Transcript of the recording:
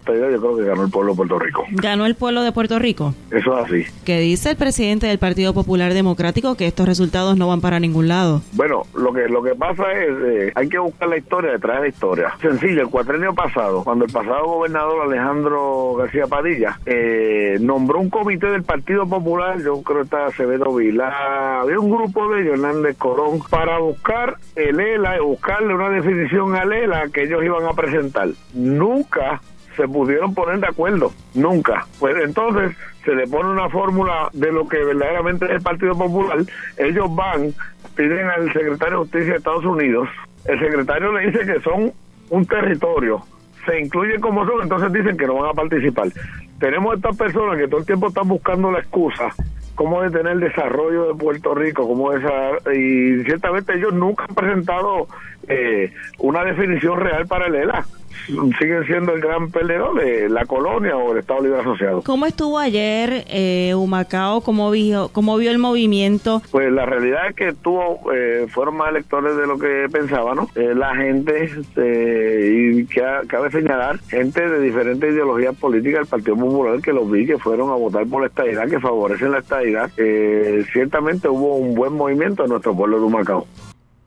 estadidad, yo creo que ganó el pueblo de Puerto Rico. ¿Ganó el pueblo de Puerto Rico? Eso es así. ¿Qué dice el presidente del Partido Popular Democrático? Que estos resultados no van para ningún lado. Bueno, lo que pasa es, hay que buscar la historia detrás de la historia. Sencillo, el cuatrenio pasado, cuando el pasado gobernador Alejandro García Padilla nombró un comité del Partido Popular, yo creo que estaba Acevedo Vilá, había un grupo de Hernández Colón, para buscar el ELA, buscarle una definición al ELA que ellos iban a presentar. Nunca se pudieron poner de acuerdo, nunca. Pues entonces se le pone una fórmula de lo que verdaderamente es el Partido Popular. Ellos van, piden al secretario de Justicia de Estados Unidos, el secretario le dice que son un territorio, se incluyen como son, entonces dicen que no van a participar. Tenemos estas personas que todo el tiempo están buscando la excusa cómo detener el desarrollo de Puerto Rico, y ciertamente ellos nunca han presentado una definición real para el ELA. Siguen siendo el gran perdedor de la colonia o el Estado Libre Asociado. ¿Cómo estuvo ayer Humacao? ¿Cómo vio el movimiento? Pues la realidad es que fueron más electores de lo que pensaba, ¿no? La gente, y cabe señalar, gente de diferentes ideologías políticas del Partido Popular que los vi que fueron a votar por la estadidad, que favorecen la estadidad. Ciertamente hubo un buen movimiento en nuestro pueblo de Humacao.